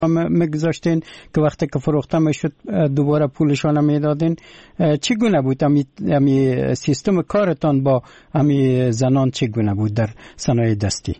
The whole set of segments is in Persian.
میگذاشتین که وقتی که فروخته میشد دوباره پولشان میدادین. چگونه بود امی سیستم کارتان با امی زنان چگونه بود در صنایع دستی؟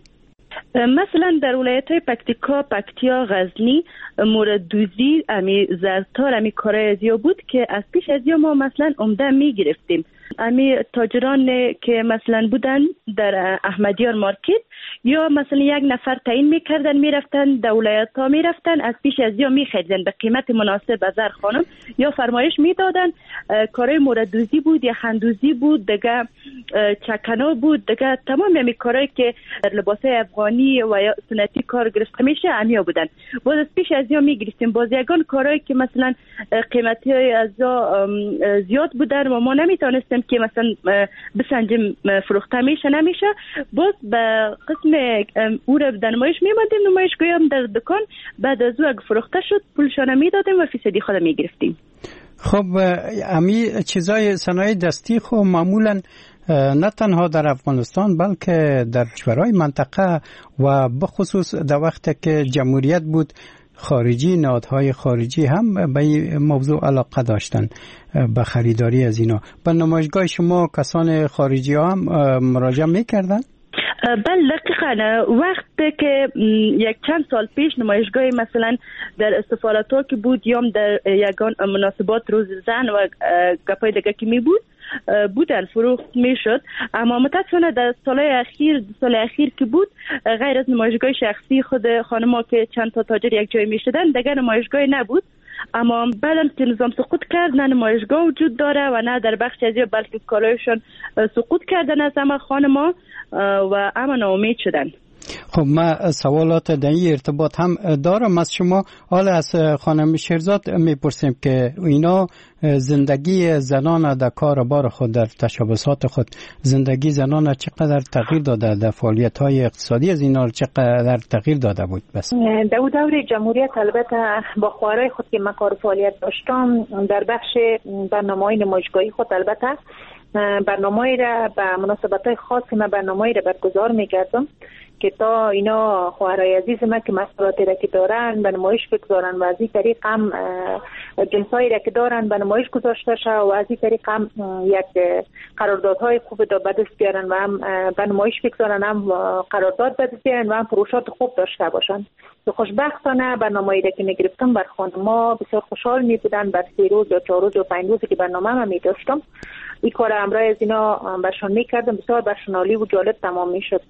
مثلا در ولایت‌های پکتیکا، پکتیا، غزنی مورد دوزی امی زرتار امی کارای ازیا بود که از پیش ازیا ما مثلا عمده میگرفتیم. امی تاجران که مثلا بودن در احمدیار مارکت یا مثلا یک نفر تعیین میکردن میرفتن در ولایت‌ها میرفتن از پیش ازیا میخریدن به قیمت مناسب از هر خانم یا فرمایش میدادن. کارای مورد دوزی بود یا خندوزی بود دیگه، چکنو بود دیگه، تمام امی کارایی که در لباسای افغانی و یا سنتی کار گرفته میشه امیا بودن. باز از پیش ازیا میگرفتیم. باز یگان کارایی که مثلا قیمتی از زیاد بودن و ما نمیتونستیم که مثلا بسنجیم فروخته میشه نمیشه، باز به قسم او را در نمایش میمدیم، نمایشگاهی هم در دکان، بعد از او اگه فروخته شد پولشان میدادیم و فیصدی خود میگرفتیم. خب امی چیزای صنایع دستی خب معمولا نه تنها در افغانستان بلکه در کشورهای منطقه و بخصوص در وقتی که جمهوریت بود خارجی، نهادهای خارجی هم به این موضوع علاقه داشتن به خریداری از اینا. به نمایشگاه شما کسان خارجی هم مراجعه میکردن؟ بله دقیقاً. وقتی که یک چند سال پیش نمایشگاه مثلا در سفارت‌ها که بود یا در یگان مناسبات روز زن و گپای دیگه که می بود بودن فروخت میشد، اما متاسفانه در سال اخیر که بود غیر از نمایشگاه شخصی خود خانم‌ها که چند تا تاجر یک جای میشدن دیگه نمایشگاه نبود. اما بعدم که نظام سقوط کرد نه نمایشگاه وجود داره و نه در بخش از بلکه کالایشون سقوط کردن از همه خانم‌ها و اما ناامید شدن. خب من سوالات در این ارتباط هم دارم از شما. حالا از خانم شیرزاد میپرسیم که اینا زندگی زنان در کار بار خود، در تشبسات خود، زندگی زنان چقدر تغییر داده، در فعالیت‌های اقتصادی از اینا چقدر تغییر داده بود؟ بس در دور جمهوریت البته با خوارای خود که من کار فعالیت داشتم در بخش برنامه‌های نمایشگاهی خود البته برنامه‌ای را به مناسبت‌های خاص من برنامه‌ای را برگزار می‌کردم که تا اینا خواهرای عزیز من که مسئولیتی را که دارن به نمایش بگذارن و از این طریق هم جنسایی را که دارن به نمایش گذاشته شد و از این طریق هم یک قراردادهای خوب به دست بیارن و هم به نمایش بگذارن، هم قرارداد به دست بیارن و هم فروشات خوب داشته باشن. تو خوشبختانه برنامه‌ای را که می‌گرفتم بر خانم‌ها بسیار خوشحال می‌بودن. بر 3 روز یا 4 روز یا 5 روزی که برنامه من می‌داشتم این کار امرای از اینا برشان می‌کردم، بسیار برشان عالی و جالب تمام می‌شد.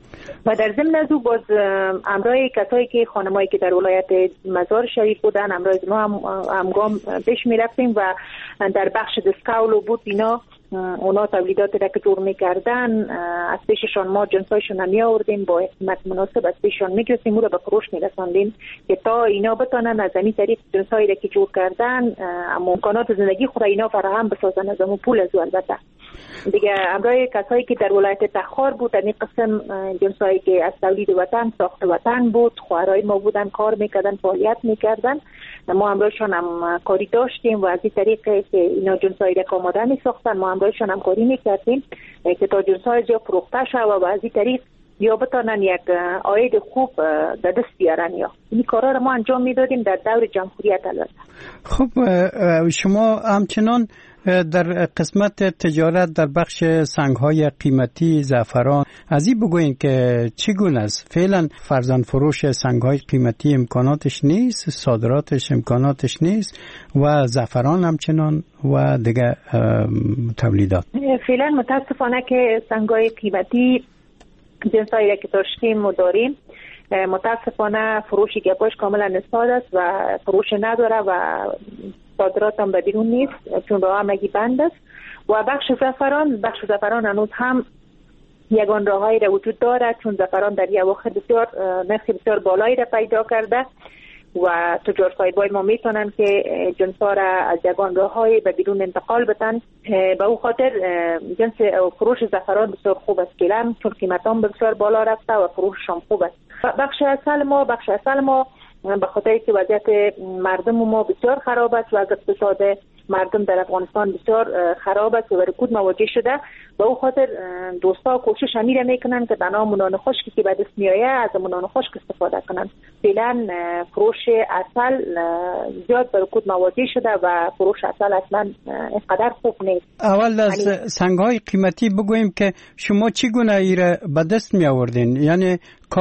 و در ضمن از او باز امرای کسایی که خانمایی که در ولایت مزار شریف بودن امرای ما همگام پیش می‌رفتیم و در بخش دسکاولو بود اینا اونا تولیدات را که جور می‌کردن از پیششان ما جنسایشون هم می‌آوردیم با قیمت مناسب از پیششان می‌گرفتیم، او را به فروش می‌رساندیم که تا اینا بتونن از این طریق جنسایی را که جور کردن امکانات زندگی خود اینا فراهم بسازن از اون پول از البته دیگه. امرای کسایی که در ولایت تخار بود در این قسم جنسایی که از تولید وطن ساخت وطن بود، خواهرای ما بودن کار میکردن فعالیت میکردن، ما امرایشان هم کاری داشتیم و از این طریق که اینا جنسایی را که آماده میساختن ما امرایشان هم کاری میکردیم که تا جنسای جا فروخته شد و از این طریق یا بتانن یک عاید خوب به دست بیارن. یا این کارا رو ما انجام میدادیم در دور جمهوریت البته. خب شما همچنان در قسمت تجارت در بخش سنگ‌های قیمتی زعفران از این بگوین که چگونه است؟ فعلا فرزند فروش سنگ‌های قیمتی امکاناتش نیست، صادراتش امکاناتش نیست و زعفران همچنان و دیگه تولیدات. فعلا متاسفانه که سنگ‌های قیمتی جنسایی را که داشتیم و داریم متاسفانه فروشی که باش کاملا نسبت است و فروش نداره و صادرات هم به بیرون نیست چون راه همگی بند است. و بخش زعفران هنوز هم یگان راههایی را وجود دارد چون زعفران در یک وقت بسیار نرخ بسیار بالایی را پیدا کرده و تجار صاحبای ما میتونن که جنسا را از یگان راههای به بیرون انتقال بدن. به او خاطر جنس فروش زعفران بسیار خوب است کلان چون قیمت هم بسیار بالا رفته و فروشش هم خوب است. بخش اصل ما به خاطر که وضعیت مردم ما بسیار خراب است و از اقتصاد مردم در افغانستان بسیار خراب است و رکود مواجه شده. به او خاطر دوستا کوشش همی را میکنن که تنها منان خشکی که به دست میآید از منان خشک استفاده کنن. فعلا فروش عسل زیاد به رکود مواجه شده و فروش عسل اصلا اینقدر خوب نیست. اول از سنگ‌های قیمتی بگوییم که شما چگونه ایره به دست می آوردین؟ یعنی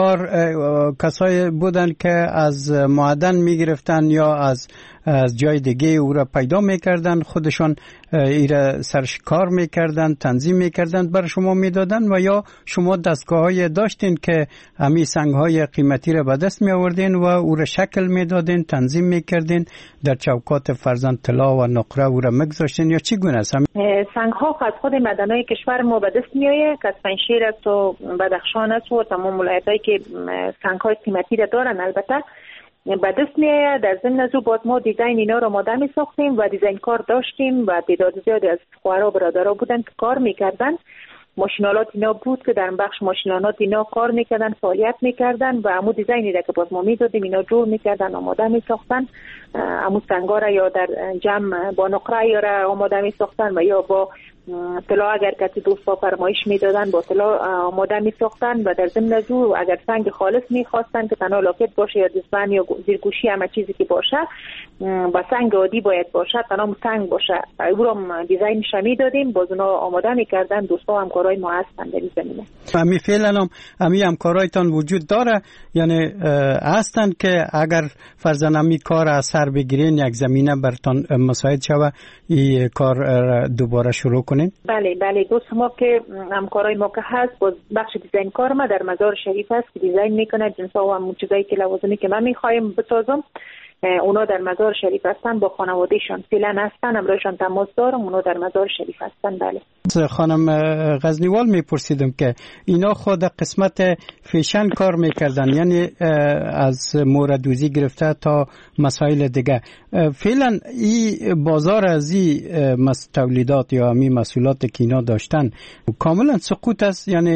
کسایی بودن که از معدن می گرفتن یا از جای دیگه او را پیدا می کردن، خودشان ایره سرشکار می کردن، تنظیم می کردن، بر شما می دادن و یا شما دستگاه‌های داشتین که همی سنگ‌های قیمتی را به دست می آوردین و او را شکل می دادین، تنظیم می کردین، در چوکات فرزند طلا و نقره او را می‌گذاشتین یا چی گونه است؟ سنگ‌ها از خود معدن‌های کشور ما به دست میآید که از پنجشیر است و بدخشان است و تمام ولایت‌هایی که سنگ‌های قیمتی را دارن البته به دست میآید. در ضمن از او باز ما دیزاین اینا رو آماده می ساختیم و دیزاین کار داشتیم و تعداد زیادی از خواهرها برادرها بودن که کار میکردن. ماشینالات اینا بود که در بخش ماشینالات اینا کار میکردن، فعالیت میکردن و همون دیزاینی را که باز ما میدادیم اینا جور میکردن، آماده میساختن. همون سنگا را یا در جمع با نقره یا را آماده میساختن و یا با طلا اگر کسی دوستا فرمایش میدادن با طلا آماده میساختن و در ضمن از او اگر سنگ خالص میخواستن که تنها لاکت باشه یا دستبند یا زیرگوشی همه چیزی که باشه با سنگ عادی باید باشه، تنها سنگ باشه، او را دیزاینش میدادیم، باز اونا آماده میکردن. دوستا همکارای ما هستن در این زمینه. امی فعلا امی همکارایتان وجود داره، یعنی هستن که اگر فرضاً امی کار از سر بگیرین یک زمینه برتان مساعد شوه این کار دوباره شروع کنین؟ بله دوست ما که همکارای ما که هست باز بخش دیزاین کار ما در مزار شریف هست که دیزاین میکنه جنسا و همون چیزایی که لوازمی که من میخوایم بسازم. اونا در مزار شریف هستن، با خانوادهشان فعلا هستن، امروزشان تماس دارم، اونا در مزار شریف هستن. بله. خانم غزنیوال میپرسیدم که اینا خود قسمت فیشن کار میکردن، یعنی از موردوزی گرفته تا مسائل دیگه. فعلا این بازار از این تولیدات یا همین محصولات که اینا داشتن کاملا سقوط است، یعنی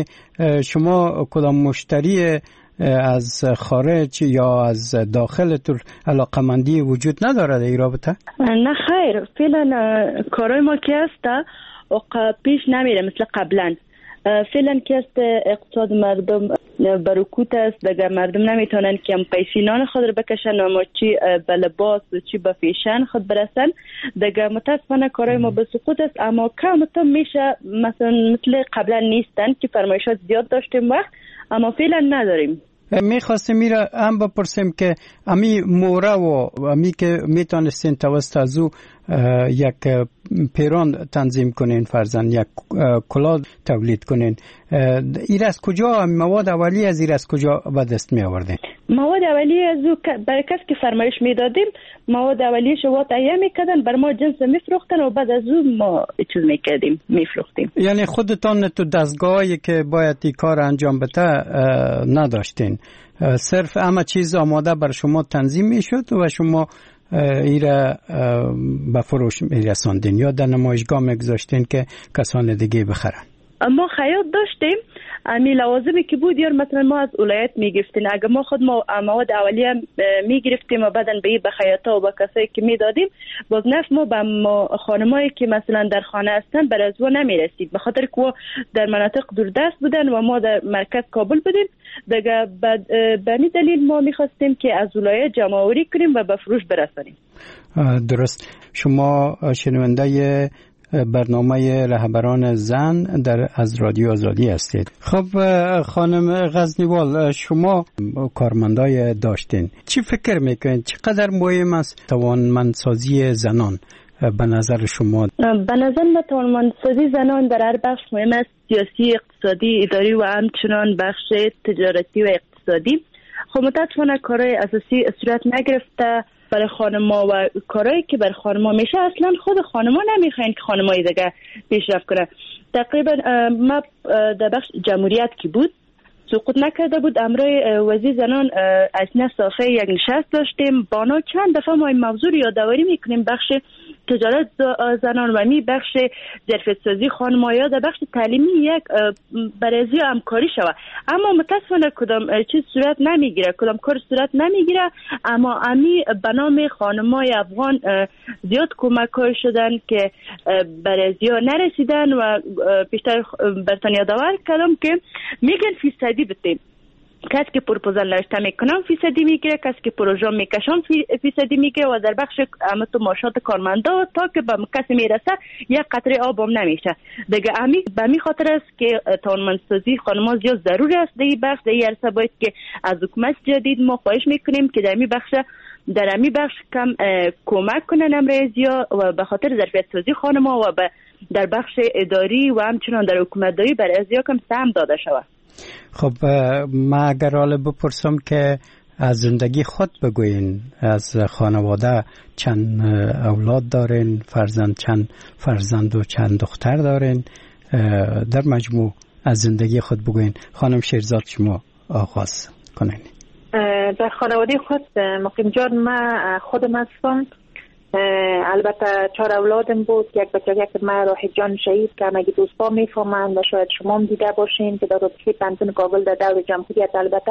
شما کدام مشتری از خارج یا از داخل تو علاقمندی وجود نداره در این رابطه؟ نه خیر، فعلا کارای ما که است پیش نمیره مثل قبلا. فعلا که است اقتصاد مردم برکوت است، دیگه مردم نمیتونن که هم پیسی نان خود رو بکشن و چی به لباس و چی به فیشن خود برسن. دیگه متاسفانه کارای ما به سقوط است، اما کم میشه مثل قبلا نیستن که فرمایشات زیاد داشتیم وقت، اما فعلا نداریم. میخواستم میره هم بپرسیم که امی موره و امی که میتونستین توسط از او یک پیران تنظیم کنین، فرزن یک کلاه تولید کنین، این از کجا مواد اولیه از این از کجا به دست می آوردین؟ مواد اولیه از او برای کسی که فرمایش میدادیم مواد اولیه شو تهیه میکردن، بر ما جنس میفروختن و بعد از او ما چیز میکردیم میفروختیم. یعنی خودتان تو دستگاهی که باید این کار انجام بده نداشتین، صرف همه چیز آماده بر شما تنظیم میشد و شما ایره به فروش میرساندین یا در نمایشگاه میگذاشتین که کسان دیگه بخرن؟ ما خیاط داشتیم، امی لوازمی که بود یا مثلا ما از ولایت میگرفتیم، اگر ما خود مواد اولیه میگرفتیم و بعدن به خیاطا و به کسایی که میدادیم، باز نفت ما به خانمایی که مثلا در خانه هستن بر از و نمیرسید، به خاطر که در مناطق دوردست بودن و ما در مرکز کابل بودیم. دیگه به این دلیل ما میخواستیم که از ولایت جمع آوری کنیم و به فروش برسانیم. درست. شما شنونده برنامه رهبران زن از رادیو آزادی هستید. خب خانم غزنیوال، شما کارمندای داشتین، چی فکر میکنید چقدر مهم است توانمندسازی زنان به نظر شما؟ به نظر من توانمندسازی زنان در هر بخش مهم است، سیاسی، اقتصادی، اداری و همچنان بخش تجارتی و اقتصادی. خب متاسفانه کارهای اساسی صورت نگرفته برای خانم‌ها و کارهایی که برای خانم‌ها میشه اصلا خود خانم‌ها نمیخواین که خانم‌های دیگه پیشرفت کنه. تقریبا ما در بخش جمهوریت که بود سقوط نکرده بود، امروز وزیر زنان از صافه یک نشست داشتیم، بانا چند دفعه ما این موضوع یادآوری میکنیم، بخش تجارت زنان و می بخش ظرفیت سازی خانم‌ها در بخش تعلیمی یک برای همکاری شود. اما متاسفانه کدام چیز صورت نمیگیره، کدام کار صورت نمیگیره. اما امی به نام خانم‌های افغان زیاد کمک‌های شدن که برای زیاد نرسیدن و بیشتر برتان یادآور کردم که میگن فیصدی بتیم. کسی که پروپوزال نوشته میکنم فیصدی میگیره، کسی که پروژه میکشم فیصدی میگیره و در بخش تو معاشات کارمندا تا که به کسی میرسه یک قطره آب هم نمیشه دیگه. به می خاطر است که توانمندسازی خانم‌ها زیاد ضروری است در این بخش. در این عرصه باید که از حکومت جدید ما خواهش میکنیم که در این بخش کم کمک کنن امروزیا و به خاطر ظرفیت سازی خانم‌ها و در بخش اداری و همچنان در حکومتداری برای ازیا کم سهم داده شود. خب ما اگر حالا بپرسم که از زندگی خود بگوین، از خانواده چند اولاد دارین، چند فرزند و چند دختر دارین، در مجموع از زندگی خود بگوین. خانم شیرزاد شما آغاز کنین. در خانواده خود مقیم جان من خودم هستم. البته 4 اولادم بود. یک بچه که من راه جان شهید که مگه دوستا میفهمند و شاید شما هم دیده باشین که در رابطه پنتون کابل در دور جمهوریت البته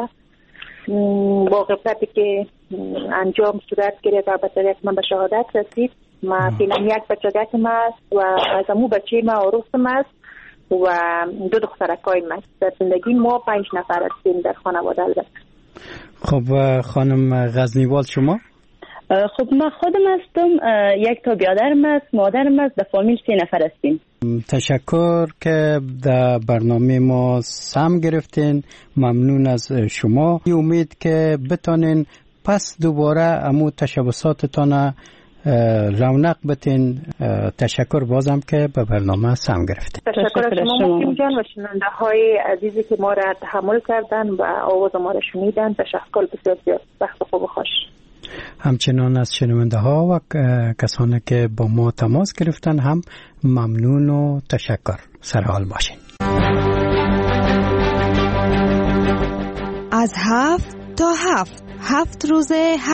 با غفلتی که انجام صورت گرفت البته من به شهادت رسید. ما فعلا یک بچه که من است و از امو بچه من عروسم است و 2 دخترکای من است. در زندگی ما 5 نفر هستیم در خانواده البته. خب خانم غزنیوال شما؟ خب من خودم هستم، 1 تا برادرم است، مادرم است، در فامیل 3 نفر هستیم. تشکر که در برنامه ما سهم گرفتین. ممنون از شما. امید که بتونین پس دوباره امو تشبساتتان رونق بتین. تشکر بازم که به برنامه سهم گرفتین. تشکر از شما مقیم جان و شنونده های عزیزی که ما را تحمل کردن و آواز ما را شنیدن. تشکر بسیار. وقت خوب و خوش. همچنان از شنونده ها و کسانی که با ما تماس گرفتن هم ممنون و تشکر. سرحال باشین. از 7 تا 7 روزه